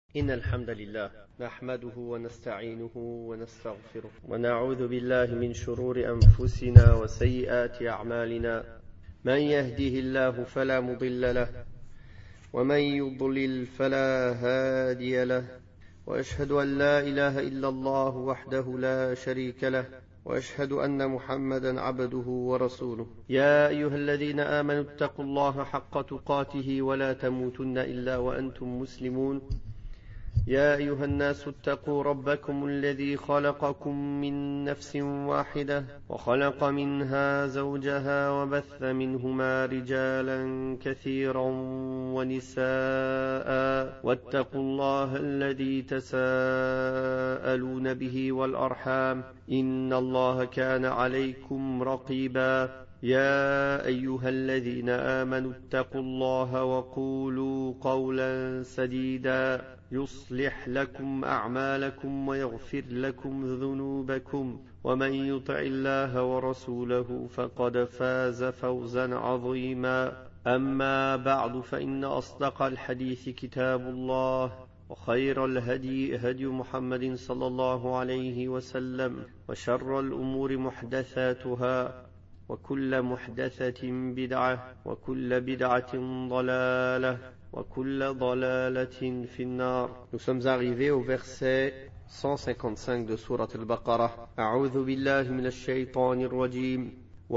إن الحمد لله نحمده ونستعينه ونستغفره ونعوذ بالله من شرور أنفسنا وسيئات أعمالنا من يهده الله فلا مضل له ومن يضلل فلا هادي له وأشهد أن لا إله إلا الله وحده لا شريك له وأشهد أن محمدا عبده ورسوله يا أيها الذين آمنوا اتقوا الله حق تقاته ولا تموتن إلا وأنتم مسلمون يا أيها الناس اتقوا ربكم الذي خلقكم من نفس واحدة وخلق منها زوجها وبث منهما رجالا كثيرا ونساء واتقوا الله الذي تساءلون به والأرحام إن الله كان عليكم رقيبا يا أيها الذين آمنوا اتقوا الله وقولوا قولا سديدا يصلح لكم أعمالكم ويغفر لكم ذنوبكم ومن يطع الله ورسوله فقد فاز فوزا عظيما أما بعد فإن أصدق الحديث كتاب الله وخير الهدي هدي محمد صلى الله عليه وسلم وشر الأمور محدثاتها وكل محدثة بدعة وكل بدعة ضلالة وكل ضلالة في النار. Nous sommes arrivés au verset 155 de sourate al-Baqarah. أعوذ بالله من الشيطان الرجيم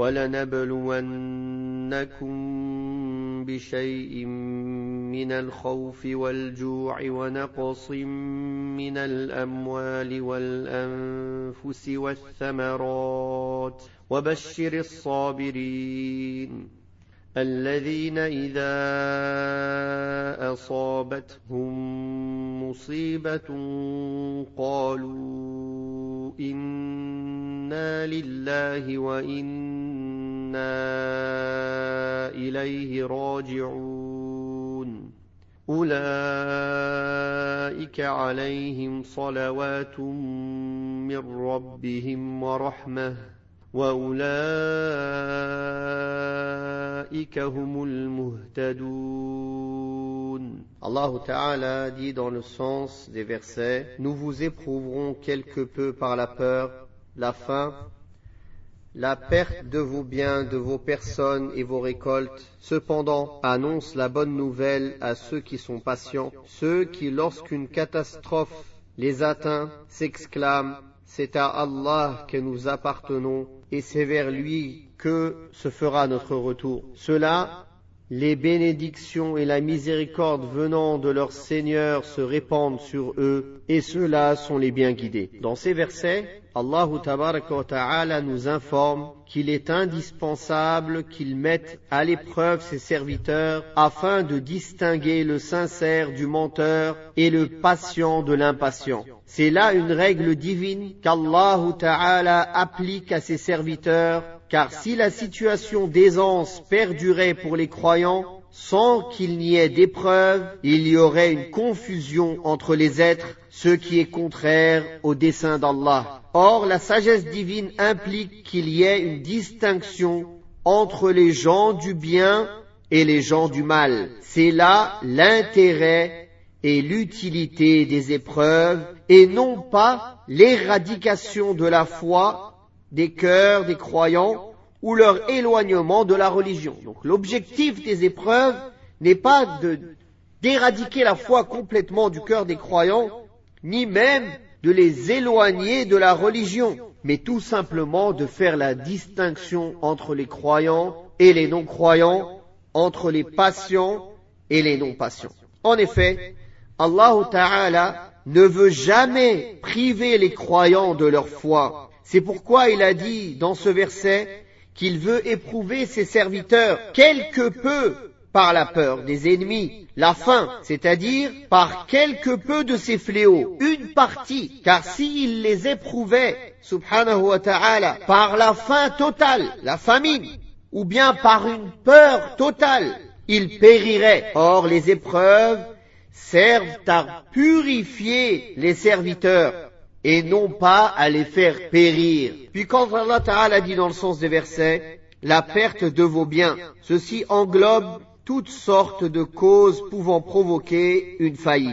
ولنبلونكم بشيء من الخوف والجوع ونقص من الأموال والأنفس والثمرات وبشر الصابرين الذين إذا أصابتهم مصيبة قالوا إنا لله وإنا إليه راجعون أولئك عليهم صلوات من ربهم ورحمة وأولئك هم المهتدون. Allah Ta'ala dit dans le sens des versets: Nous vous éprouverons quelque peu par la peur, la faim, la perte de vos biens, de vos personnes et vos récoltes. Cependant, annonce la bonne nouvelle à ceux qui sont patients, ceux qui, lorsqu'une catastrophe les atteint, s'exclament: C'est à Allah que nous appartenons et c'est vers lui que se fera notre retour. Ceux-là, les bénédictions et la miséricorde venant de leur Seigneur se répandent sur eux et ceux-là sont les bien guidés. Dans ces versets, Allah Ta'ala nous informe qu'il est indispensable qu'il mette à l'épreuve ses serviteurs afin de distinguer le sincère du menteur et le patient de l'impatient. C'est là une règle divine qu'Allah Ta'ala applique à ses serviteurs, car si la situation d'aisance perdurait pour les croyants, sans qu'il n'y ait d'épreuve, il y aurait une confusion entre les êtres, ce qui est contraire au dessein d'Allah. Or, la sagesse divine implique qu'il y ait une distinction entre les gens du bien et les gens du mal. C'est là l'intérêt et l'utilité des épreuves, et non pas l'éradication de la foi des cœurs des croyants ou leur éloignement de la religion. Donc l'objectif des épreuves n'est pas d'éradiquer la foi complètement du cœur des croyants, ni même de les éloigner de la religion, mais tout simplement de faire la distinction entre les croyants et les non-croyants, entre les patients et les non-patients. En effet, Allah Ta'ala ne veut jamais priver les croyants de leur foi. C'est pourquoi il a dit dans ce verset qu'il veut éprouver ses serviteurs quelque peu par la peur des ennemis, la faim, c'est-à-dire par quelque peu de ces fléaux, une partie, car s'il les éprouvait, subhanahu wa ta'ala, par la faim totale, la famine, ou bien par une peur totale, ils périraient. Or, les épreuves servent à purifier les serviteurs et non pas à les faire périr. Puis quand Allah Ta'ala dit dans le sens des versets, la perte de vos biens, ceci englobe toutes sortes de causes pouvant provoquer une faillite.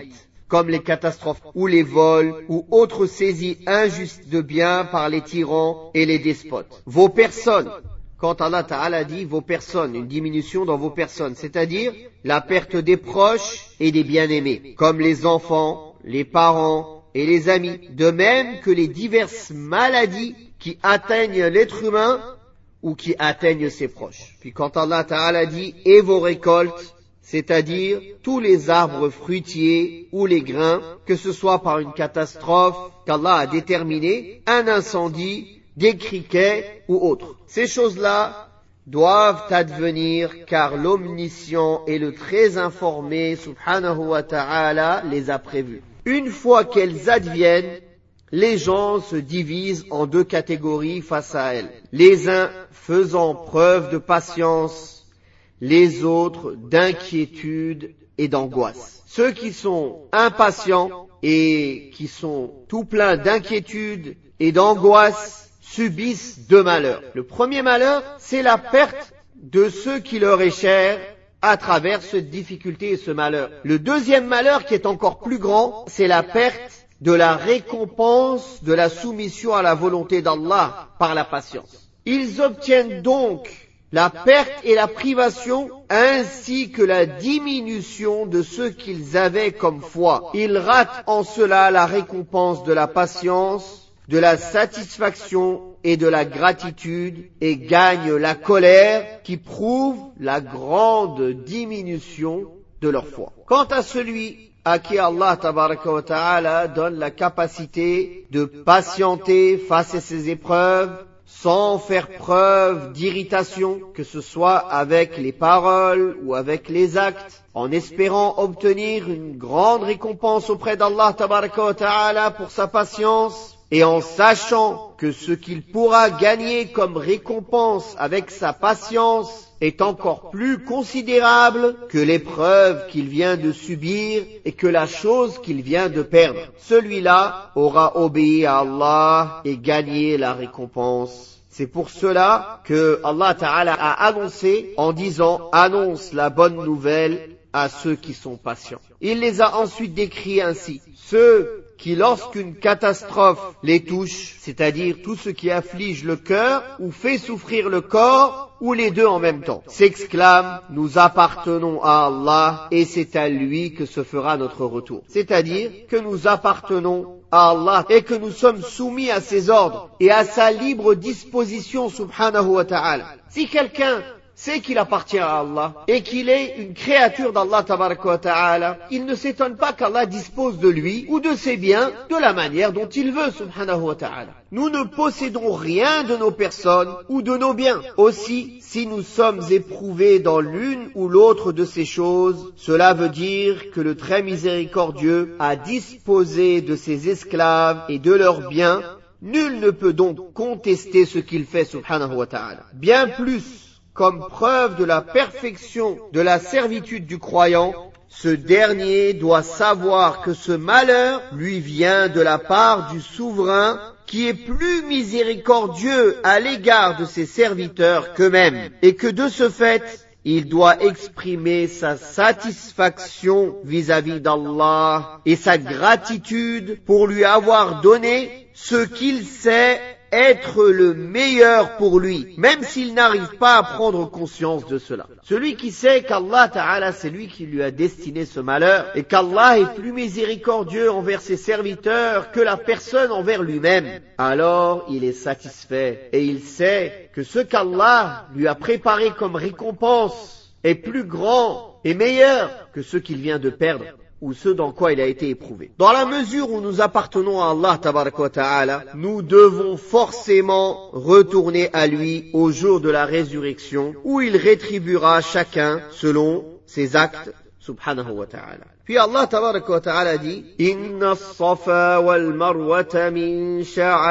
comme les catastrophes ou les vols ou autres saisies injustes de biens par les tyrans et les despotes. Vos personnes, quand Allah Ta'ala dit vos personnes, une diminution dans vos personnes, c'est-à-dire la perte des proches et des bien-aimés, comme les enfants, les parents et les amis, de même que les diverses maladies qui atteignent l'être humain ou qui atteignent ses proches. Puis quand Allah Ta'ala dit « et vos récoltes », c'est-à-dire tous les arbres fruitiers ou les grains, que ce soit par une catastrophe qu'Allah a déterminée, un incendie, des criquets ou autres. Ces choses-là doivent advenir car l'omniscient et le très informé, subhanahu wa ta'ala, les a prévus. Une fois qu'elles adviennent, les gens se divisent en deux catégories face à elles. Les uns faisant preuve de patience, les autres d'inquiétude et d'angoisse. Ceux qui sont impatients et qui sont tout pleins d'inquiétude et d'angoisse subissent deux malheurs. Le premier malheur, c'est la perte de ceux qui leur est cher à travers cette difficulté et ce malheur. Le deuxième malheur, qui est encore plus grand, c'est la perte de la récompense de la soumission à la volonté d'Allah par la patience. Ils obtiennent donc la perte et la privation, ainsi que la diminution de ce qu'ils avaient comme foi. Ils ratent en cela la récompense de la patience, de la satisfaction et de la gratitude, et gagnent la colère qui prouve la grande diminution de leur foi. Quant à celui à qui Allah tabaraka wa ta'ala donne la capacité de patienter face à ces épreuves, sans faire preuve d'irritation, que ce soit avec les paroles ou avec les actes, en espérant obtenir une grande récompense auprès d'Allah tabaraka wa ta'ala pour sa patience, et en sachant que ce qu'il pourra gagner comme récompense avec sa patience est encore plus considérable que l'épreuve qu'il vient de subir et que la chose qu'il vient de perdre. Celui-là aura obéi à Allah et gagné la récompense. C'est pour cela que Allah Ta'ala a annoncé en disant « Annonce la bonne nouvelle à ceux qui sont patients ». Il les a ensuite décrits ainsi. Ceux qui, lorsqu'une catastrophe les touche, c'est-à-dire tout ce qui afflige le cœur ou fait souffrir le corps, ou les deux en même temps, s'exclament « Nous appartenons à Allah et c'est à lui que se fera notre retour ». C'est-à-dire que nous appartenons à Allah et que nous sommes soumis à ses ordres et à sa libre disposition subhanahu wa ta'ala. Si quelqu'un sait qu'il appartient à Allah et qu'il est une créature d'Allah tabaraka wa ta'ala, il ne s'étonne pas qu'Allah dispose de lui ou de ses biens de la manière dont il veut subhanahu wa ta'ala. Nous ne possédons rien de nos personnes ou de nos biens. Aussi, si nous sommes éprouvés dans l'une ou l'autre de ces choses, cela veut dire que le très miséricordieux a disposé de ses esclaves et de leurs biens. Nul ne peut donc contester ce qu'il fait subhanahu wa ta'ala. Bien plus, comme preuve de la perfection de la servitude du croyant, ce dernier doit savoir que ce malheur lui vient de la part du souverain qui est plus miséricordieux à l'égard de ses serviteurs qu'eux-mêmes, et que de ce fait, il doit exprimer sa satisfaction vis-à-vis d'Allah et sa gratitude pour lui avoir donné ce qu'il sait être le meilleur pour lui, même s'il n'arrive pas à prendre conscience de cela. Celui qui sait qu'Allah Ta'ala, c'est lui qui lui a destiné ce malheur, et qu'Allah est plus miséricordieux envers ses serviteurs que la personne envers lui-même, alors il est satisfait, et il sait que ce qu'Allah lui a préparé comme récompense est plus grand et meilleur que ce qu'il vient de perdre, ou ce dans quoi il a été éprouvé. Dans la mesure où nous appartenons à Allah tabaraka wa ta'ala, nous devons forcément retourner à lui au jour de la résurrection, où il rétribuera chacun selon ses actes, subhanahu wa ta'ala. Puis Allah tabaraka wa ta'ala dit « Inna as-safa wal marwata min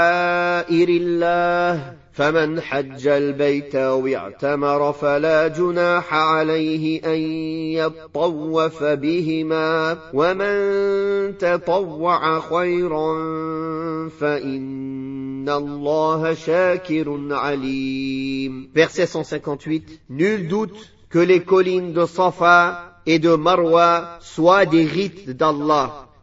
sha'airillah » فمن حج البيت أو اعتمر فلا جناح عليه أن يطوف بهما ومن تطوع خيرا فإن الله شاكر عليم. Verset 158. Nul doute que les collines de Safa et de Marwa soient des rites d'Allah.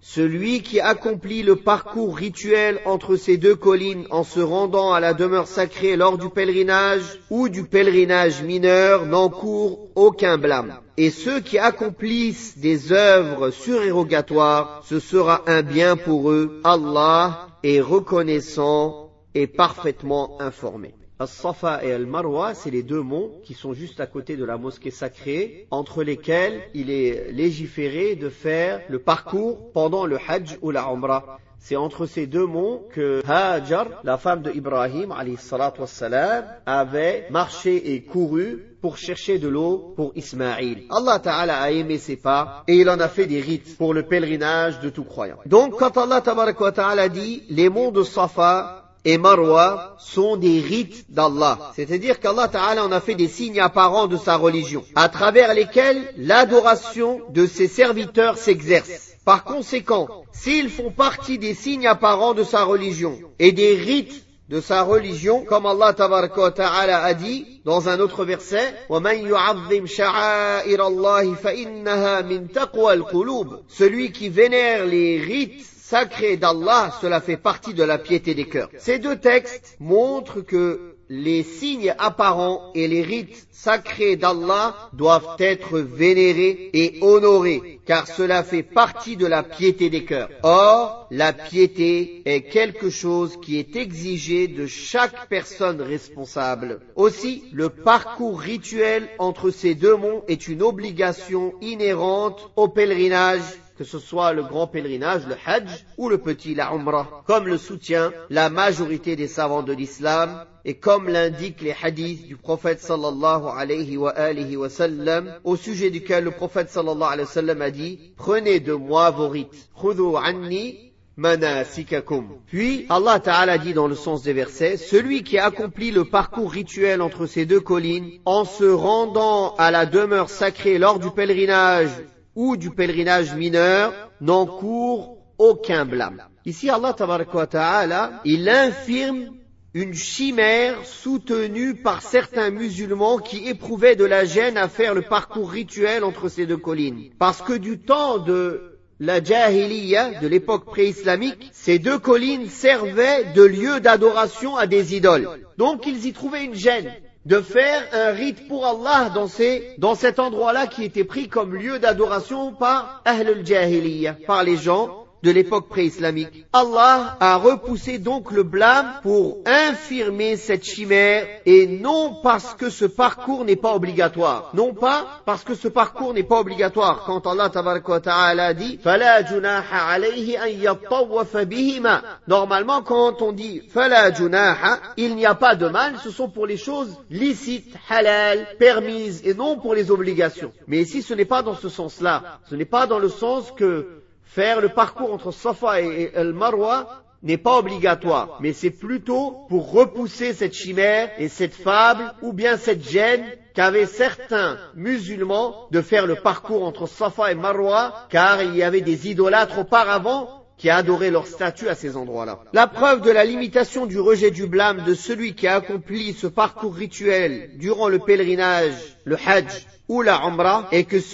celui qui accomplit le parcours rituel entre ces deux collines en se rendant à la demeure sacrée lors du pèlerinage ou du pèlerinage mineur n'encourt aucun blâme. Et ceux qui accomplissent des œuvres surérogatoires, ce sera un bien pour eux. Allah est reconnaissant et parfaitement informé. As-Safa et Al-Marwa, c'est les deux monts qui sont juste à côté de la mosquée sacrée, entre lesquels il est légiféré de faire le parcours pendant le Hajj ou la Umrah. C'est entre ces deux monts que Hajar, la femme de Ibrahim, alayhi salatu wassalam, avait marché et couru pour chercher de l'eau pour Ismaïl. Allah Ta'ala a aimé ses pas et il en a fait des rites pour le pèlerinage de tout croyant. Donc quand Allah Ta'ala dit les monts de Safa et Marwa sont des rites d'Allah. C'est-à-dire qu'Allah Ta'ala en a fait des signes apparents de sa religion, à travers lesquels l'adoration de ses serviteurs s'exerce. Par conséquent, s'ils font partie des signes apparents de sa religion et des rites de sa religion, comme Allah Ta'ala a dit dans un autre verset, وَمَنْ يُعَظِّمْ شَعَائِرَ اللَّهِ فَإِنَّهَا مِنْ تَقْوَى الْقُلُوبِ. Celui qui vénère les rites sacré d'Allah, cela fait partie de la piété des cœurs. Ces deux textes montrent que les signes apparents et les rites sacrés d'Allah doivent être vénérés et honorés, car cela fait partie de la piété des cœurs. Or, la piété est quelque chose qui est exigé de chaque personne responsable. Aussi, le parcours rituel entre ces deux monts est une obligation inhérente au pèlerinage, que ce soit le grand pèlerinage, le Hajj, ou le petit, la Umrah, comme le soutient la majorité des savants de l'islam, et comme l'indiquent les hadiths du prophète sallallahu alayhi wa sallam, au sujet duquel le prophète sallallahu alayhi wa sallam a dit, prenez de moi vos rites, khudhu anni manasikakum. Puis, Allah Ta'ala dit dans le sens des versets, celui qui accomplit le parcours rituel entre ces deux collines, en se rendant à la demeure sacrée lors du pèlerinage, ou du pèlerinage mineur, n'encourt aucun blâme. Ici, Allah Ta'ala, il infirme une chimère soutenue par certains musulmans qui éprouvaient de la gêne à faire le parcours rituel entre ces deux collines. Parce que du temps de la Jahiliya, de l'époque pré-islamique, ces deux collines servaient de lieu d'adoration à des idoles. Donc ils y trouvaient une gêne de faire un rite pour Allah dans cet endroit-là qui était pris comme lieu d'adoration par Ahl al-Jahiliya, par les gens de l'époque pré-islamique. Allah a repoussé donc le blâme pour infirmer cette chimère, et non parce que ce parcours n'est pas obligatoire. Non pas parce que ce parcours n'est pas obligatoire. Quand Allah Ta'ala dit فَلَا جُنَاحَ عَلَيْهِ أَنْ يَطَّوَّفَ بِهِمَا. Normalement, quand on dit فَلَا جُنَاحَ, il n'y a pas de mal, ce sont pour les choses licites, halal, permises, et non pour les obligations. Mais ici, ce n'est pas dans ce sens-là. Ce n'est pas dans le sens que faire le parcours entre Safa et Al-Marwa n'est pas obligatoire, mais c'est plutôt pour repousser cette chimère et cette fable, ou bien cette gêne qu'avaient certains musulmans de faire le parcours entre Safa et Marwa, car il y avait des idolâtres auparavant qui adoraient leur statue à ces endroits-là. La preuve de la limitation du rejet du blâme de celui qui a accompli ce parcours rituel durant le pèlerinage, le Hajj ou la Umrah, est que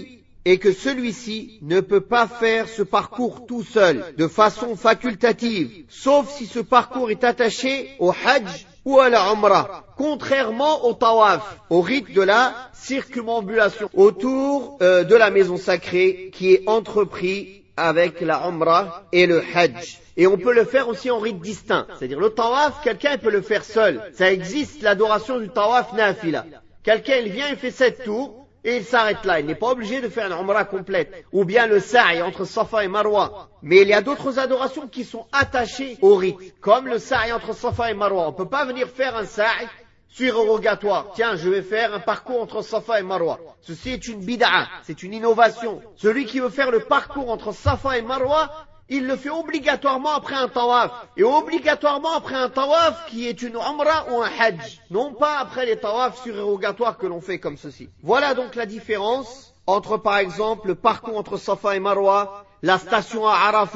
celui-ci ne peut pas faire ce parcours tout seul, de façon facultative, sauf si ce parcours est attaché au Hajj ou à la Umrah, contrairement au Tawaf, au rite de la circumambulation autour de la maison sacrée qui est entrepris avec la Umrah et le Hajj. Et on peut le faire aussi en rite distinct, c'est-à-dire le Tawaf, quelqu'un peut le faire seul. Ça existe l'adoration du Tawaf nafila. Quelqu'un il vient, il fait 7 tours, et il s'arrête là. Il n'est pas obligé de faire une umrah complète. Ou bien le sa'i entre Safa et Marwa. Mais il y a d'autres adorations qui sont attachées au rite. Comme le sa'i entre Safa et Marwa. On ne peut pas venir faire un sa'i surérogatoire. Tiens, je vais faire un parcours entre Safa et Marwa. Ceci est une bid'a. C'est une innovation. Celui qui veut faire le parcours entre Safa et Marwa, il le fait obligatoirement après un tawaf. Et obligatoirement après un tawaf qui est une umrah ou un hajj. Non pas après les tawafs surérogatoires que l'on fait comme ceci. Voilà donc la différence entre par exemple le parcours entre Safa et Marwa, la station à Arafat,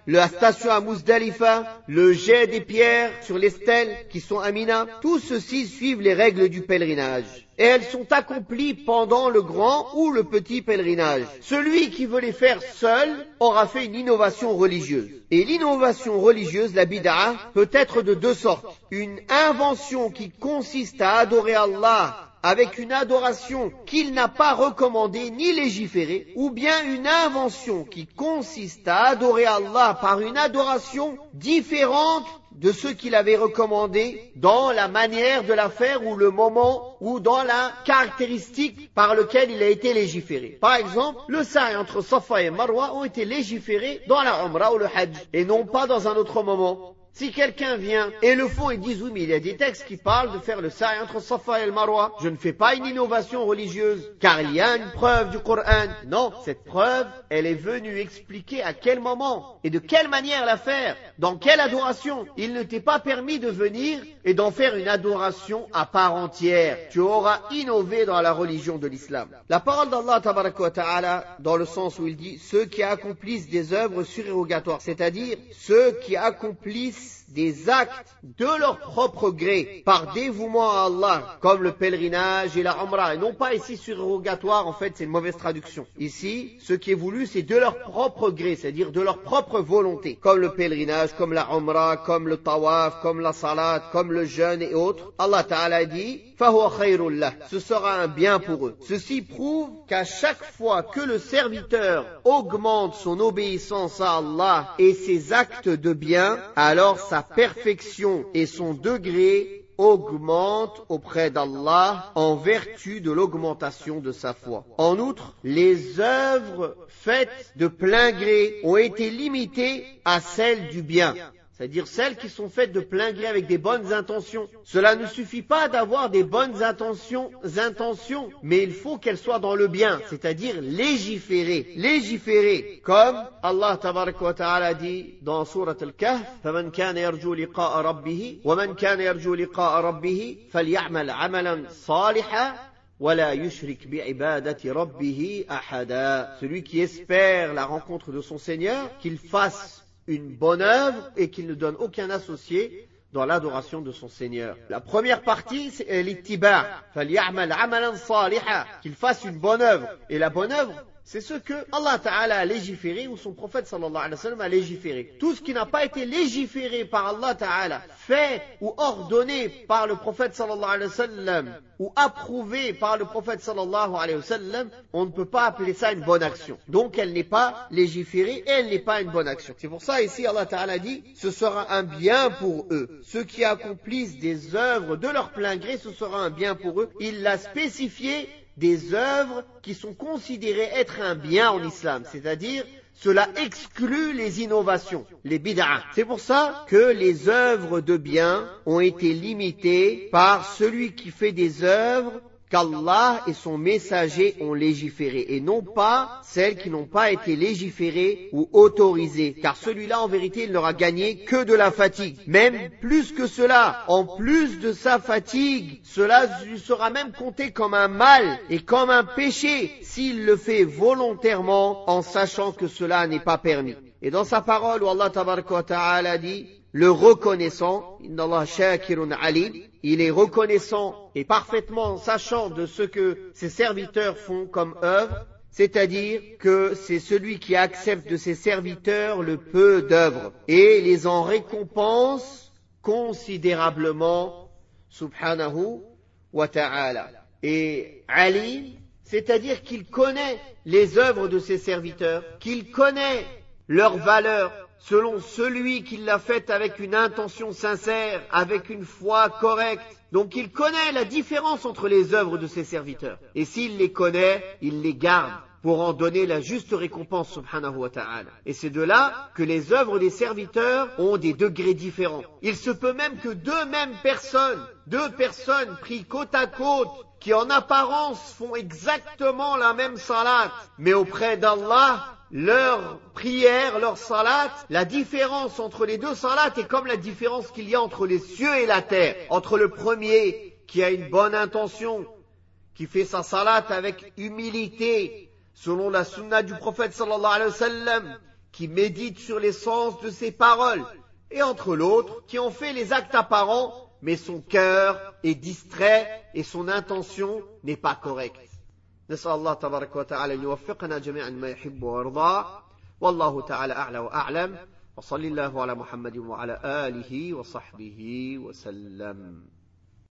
la station à Muzdalifa, le jet des pierres sur les stèles qui sont à Mina, tout ceci suivent les règles du pèlerinage. Et elles sont accomplies pendant le grand ou le petit pèlerinage. Celui qui veut les faire seul aura fait une innovation religieuse. Et l'innovation religieuse, la bid'a, peut être de deux sortes. Une invention qui consiste à adorer Allah avec une adoration qu'il n'a pas recommandée ni légiférée, ou bien une invention qui consiste à adorer Allah par une adoration différente de ce qu'il avait recommandé dans la manière de la faire ou le moment ou dans la caractéristique par lequel il a été légiféré. Par exemple, le sa'i entre Safa et Marwa ont été légiférés dans la Umrah ou le Hajj et non pas dans un autre moment. Si quelqu'un vient et le font et disent oui mais il y a des textes qui parlent de faire le sa'i entre Safa et le Marwa, je ne fais pas une innovation religieuse car il y a une preuve du Coran. Non, cette preuve, elle est venue expliquer à quel moment et de quelle manière la faire, dans quelle adoration. Il ne t'est pas permis de venir et d'en faire une adoration à part entière. Tu auras innové dans la religion de l'islam. La parole d'Allah tabaraka wa ta'ala dans le sens où il dit ceux qui accomplissent des œuvres surérogatoires, c'est-à-dire ceux qui accomplissent des actes de leur propre gré, par dévouement à Allah, comme le pèlerinage et la Umrah, et non pas ici surérogatoire, en fait c'est une mauvaise traduction. Ici, ce qui est voulu, c'est de leur propre gré, c'est-à-dire de leur propre volonté, comme le pèlerinage, comme la Umrah, comme le tawaf, comme la salat, comme le jeûne et autres. Allah Ta'ala dit, فَهُوَ خَيْرٌ لَهُ. Ce sera un bien pour eux. Ceci prouve qu'à chaque fois que le serviteur augmente son obéissance à Allah et ses actes de bien, alors sa perfection et son degré augmente auprès d'Allah en vertu de l'augmentation de sa foi. En outre, les œuvres faites de plein gré ont été limitées à celles du bien. C'est-à-dire celles qui sont faites de plein gré avec des bonnes intentions. Cela ne suffit pas d'avoir des bonnes intentions, mais il faut qu'elles soient dans le bien, c'est-à-dire légiférer. Comme Allah tabaraka wa ta'ala dit dans Surat Al-Kahf, فَمَنْ كَانَ يَرْجُو لِقَاءَ رَبِّهِ وَمَنْ كَانَ يَرْجُو لِقَاءَ رَبِّهِ فَلْيَعْمَلْ عَمَلًا صَالِحًا وَلَا يُشْرِكْ بِعِبَادَةِ رَبِّهِ أَحَدًا. Celui qui espère la rencontre de son Seigneur, qu'il fasse une bonne œuvre et qu'il ne donne aucun associé dans l'adoration de son Seigneur. La première partie, c'est l'ittiba'. فَلْيَعْمَلْ عَمَلًا صَالِحًا. Qu'il fasse une bonne œuvre. Et la bonne œuvre, c'est ce que Allah Ta'ala a légiféré ou son prophète sallallahu alayhi wa sallam a légiféré. Tout ce qui n'a pas été légiféré par Allah Ta'ala, fait ou ordonné par le prophète sallallahu alayhi wa sallam ou approuvé par le prophète sallallahu alayhi wa sallam, on ne peut pas appeler ça une bonne action. Donc elle n'est pas légiférée et elle n'est pas une bonne action. C'est pour ça ici Allah Ta'ala dit, ce sera un bien pour eux. Ceux qui accomplissent des œuvres de leur plein gré, ce sera un bien pour eux. Il l'a spécifié des œuvres qui sont considérées être un bien en islam, c'est-à-dire cela exclut les innovations, les bid'a. C'est pour ça que les œuvres de bien ont été limitées par celui qui fait des œuvres qu'Allah et son messager ont légiféré, et non pas celles qui n'ont pas été légiférées ou autorisées, car celui-là en vérité il n'aura gagné que de la fatigue. Même plus que cela, en plus de sa fatigue, cela lui sera même compté comme un mal et comme un péché s'il le fait volontairement en sachant que cela n'est pas permis. Et dans sa parole où Allah tabaraka wa ta'ala dit, le reconnaissant, Inna Allah shakirun alim, il est reconnaissant et parfaitement sachant de ce que ses serviteurs font comme œuvre, c'est-à-dire que c'est celui qui accepte de ses serviteurs le peu d'œuvres et les en récompense considérablement, subhanahu wa ta'ala. Et alim, c'est-à-dire qu'il connaît les œuvres de ses serviteurs, qu'il connaît leurs valeurs, selon celui qui l'a faite avec une intention sincère, avec une foi correcte. Donc il connaît la différence entre les œuvres de ses serviteurs. Et s'il les connaît, il les garde pour en donner la juste récompense, subhanahu wa ta'ala. Et c'est de là que les œuvres des serviteurs ont des degrés différents. Il se peut même que deux personnes prises côte à côte, qui en apparence font exactement la même salat, mais auprès d'Allah, leur prière, leur salat, la différence entre les deux salats est comme la différence qu'il y a entre les cieux et la terre. Entre le premier qui a une bonne intention, qui fait sa salat avec humilité, selon la sunna du prophète sallallahu alayhi wa sallam, qui médite sur les sens de ses paroles, et entre l'autre, qui en fait les actes apparents, mais son cœur est distrait et son intention n'est pas correcte. نسأل الله تبارك وتعالى أن يوفقنا جميعا ما يحب ويرضى والله تعالى أعلى وأعلم وصلى الله على محمد وعلى آله وصحبه وسلم.